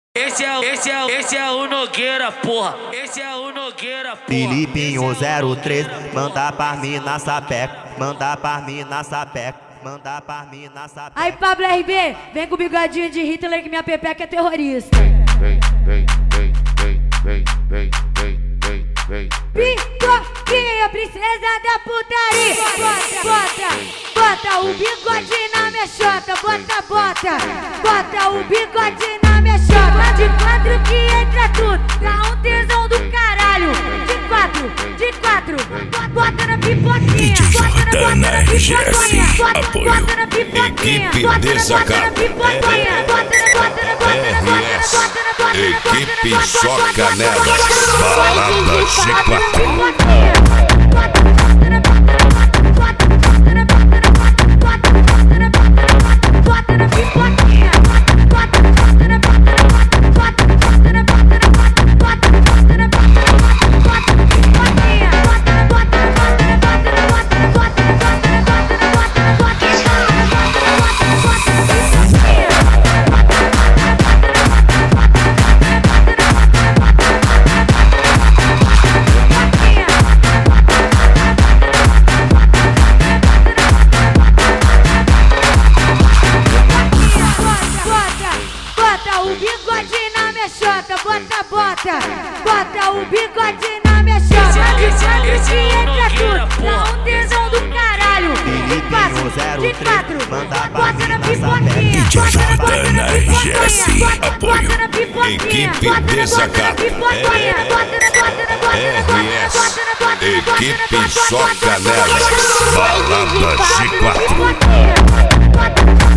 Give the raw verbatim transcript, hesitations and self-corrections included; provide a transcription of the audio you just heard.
Esse é, esse é, esse é o Nogueira, porra. Esse é o Nogueira, porra. Filipinho zero três, manda pra mim na sapeca, manda pra mim na sapeca, manda pra mim na sapeca. Aí, Pablo R B, vem com o bigodinho de Hitler que minha pepeca é terrorista. Vem, vem, vem, vem, vem, vem, vem, vem, vem. Picoquinha, princesa da putaria. Bota, bota, bota o bigode na minha chota. Bota, bota, bota o bigode na minha chota. De quatro que entra tudo, dá um tesão do caralho. De quatro, de quatro, bota na pipoquinha. Bota na, bota na pipoquinha. Bota, bota na pipoquinha. Equipe Desacato. Equipe Soca Nelas. Balada G quatro. Bota, bota, bota o bigode na minha chota. De quatro que entra tudo, dá um tesão do caralho. De quatro, de quatro, bota na pipoquinha. D J Jordan na R G S, apoio. Equipe Desacato. R S, Equipe Soca Nelas. Balada G quatro.